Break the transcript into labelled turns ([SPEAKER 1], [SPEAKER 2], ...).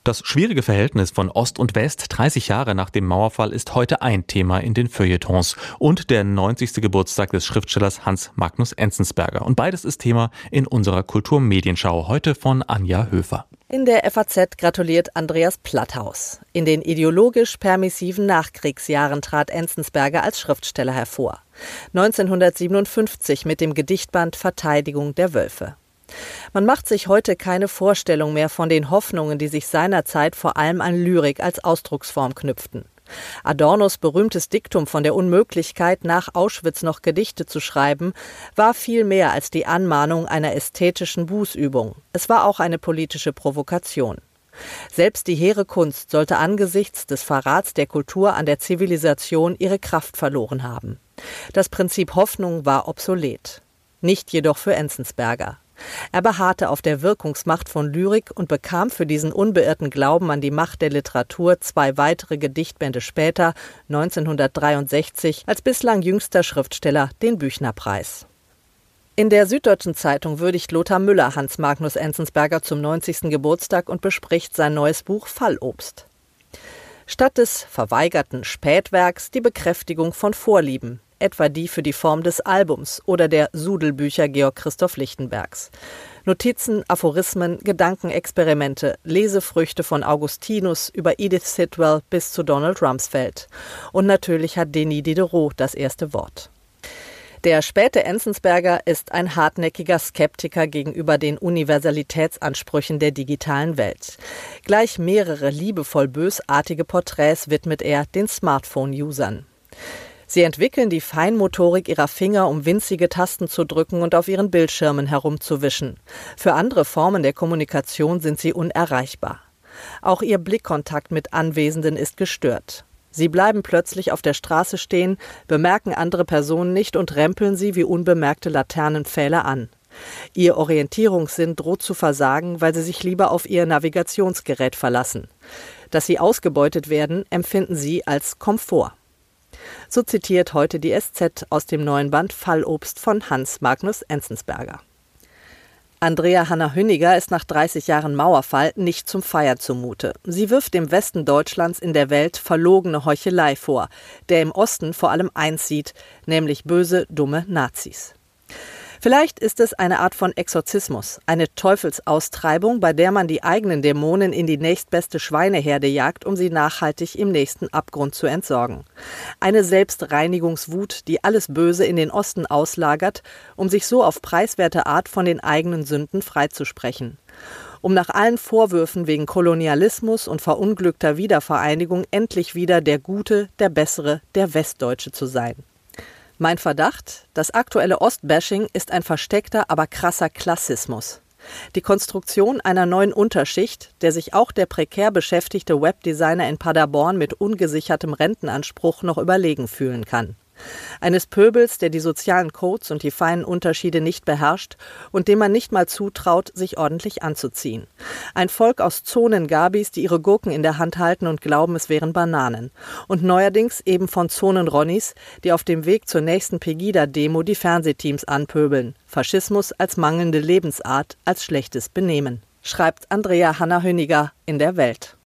[SPEAKER 1] Das schwierige Verhältnis von Ost und West 30 Jahre nach dem Mauerfall ist heute ein Thema in den Feuilletons und der 90. Geburtstag des Schriftstellers Hans Magnus Enzensberger. Und beides ist Thema in unserer Kulturmedienschau, heute von Anja Höfer.
[SPEAKER 2] In der FAZ gratuliert Andreas Platthaus. In den ideologisch permissiven Nachkriegsjahren trat Enzensberger als Schriftsteller hervor. 1957 mit dem Gedichtband Verteidigung der Wölfe. Man macht sich heute keine Vorstellung mehr von den Hoffnungen, die sich seinerzeit vor allem an Lyrik als Ausdrucksform knüpften. Adornos berühmtes Diktum von der Unmöglichkeit, nach Auschwitz noch Gedichte zu schreiben, war viel mehr als die Anmahnung einer ästhetischen Bußübung. Es war auch eine politische Provokation. Selbst die hehre Kunst sollte angesichts des Verrats der Kultur an der Zivilisation ihre Kraft verloren haben. Das Prinzip Hoffnung war obsolet. Nicht jedoch für Enzensberger. Er beharrte auf der Wirkungsmacht von Lyrik und bekam für diesen unbeirrten Glauben an die Macht der Literatur 2 weitere Gedichtbände später, 1963, als bislang jüngster Schriftsteller den Büchnerpreis. In der Süddeutschen Zeitung würdigt Lothar Müller Hans Magnus Enzensberger zum 90. Geburtstag und bespricht sein neues Buch Fallobst. Statt des verweigerten Spätwerks die Bekräftigung von Vorlieben, etwa die für die Form des Albums oder der Sudelbücher Georg Christoph Lichtenbergs. Notizen, Aphorismen, Gedankenexperimente, Lesefrüchte von Augustinus über Edith Sitwell bis zu Donald Rumsfeld. Und natürlich hat Denis Diderot das erste Wort. Der späte Enzensberger ist ein hartnäckiger Skeptiker gegenüber den Universalitätsansprüchen der digitalen Welt. Gleich mehrere liebevoll bösartige Porträts widmet er den Smartphone-Usern. Sie entwickeln die Feinmotorik ihrer Finger, um winzige Tasten zu drücken und auf ihren Bildschirmen herumzuwischen. Für andere Formen der Kommunikation sind sie unerreichbar. Auch ihr Blickkontakt mit Anwesenden ist gestört. Sie bleiben plötzlich auf der Straße stehen, bemerken andere Personen nicht und rempeln sie wie unbemerkte Laternenpfähle an. Ihr Orientierungssinn droht zu versagen, weil sie sich lieber auf ihr Navigationsgerät verlassen. Dass sie ausgebeutet werden, empfinden sie als Komfort. So zitiert heute die SZ aus dem neuen Band Fallobst von Hans Magnus Enzensberger. Andrea Hanna-Hüniger ist nach 30 Jahren Mauerfall nicht zum Feiern zumute. Sie wirft dem Westen Deutschlands in der Welt verlogene Heuchelei vor, der im Osten vor allem eins sieht, nämlich böse, dumme Nazis. Vielleicht ist es eine Art von Exorzismus, eine Teufelsaustreibung, bei der man die eigenen Dämonen in die nächstbeste Schweineherde jagt, um sie nachhaltig im nächsten Abgrund zu entsorgen. Eine Selbstreinigungswut, die alles Böse in den Osten auslagert, um sich so auf preiswerte Art von den eigenen Sünden freizusprechen. Um nach allen Vorwürfen wegen Kolonialismus und verunglückter Wiedervereinigung endlich wieder der Gute, der Bessere, der Westdeutsche zu sein. Mein Verdacht, das aktuelle Ostbashing ist ein versteckter, aber krasser Klassismus. Die Konstruktion einer neuen Unterschicht, der sich auch der prekär beschäftigte Webdesigner in Paderborn mit ungesichertem Rentenanspruch noch überlegen fühlen kann. Eines Pöbels, der die sozialen Codes und die feinen Unterschiede nicht beherrscht und dem man nicht mal zutraut, sich ordentlich anzuziehen. Ein Volk aus Zonengabis, die ihre Gurken in der Hand halten und glauben, es wären Bananen. Und neuerdings eben von Zonenronnies, die auf dem Weg zur nächsten Pegida-Demo die Fernsehteams anpöbeln. Faschismus als mangelnde Lebensart, als schlechtes Benehmen, schreibt Andrea Hanna-Hüniger in der Welt.